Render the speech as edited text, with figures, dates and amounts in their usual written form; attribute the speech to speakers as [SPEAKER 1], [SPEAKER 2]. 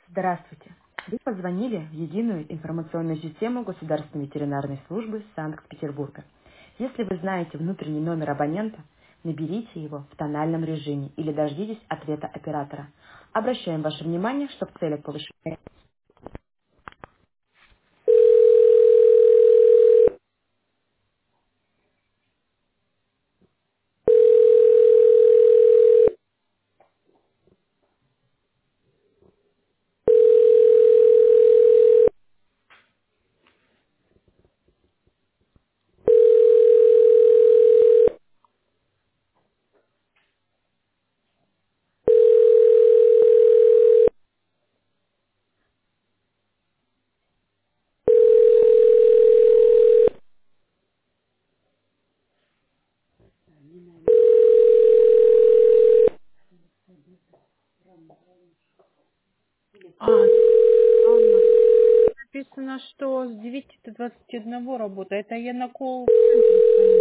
[SPEAKER 1] Здравствуйте. Вы позвонили в единую информационную систему Государственной ветеринарной службы Санкт-Петербурга. Если вы знаете внутренний номер абонента, наберите его в тональном режиме или дождитесь ответа оператора. Обращаем ваше внимание, что в целях повышения...
[SPEAKER 2] А, Анна. Написано, что с 9 до 21 работа. Это я на колл-центре звоню.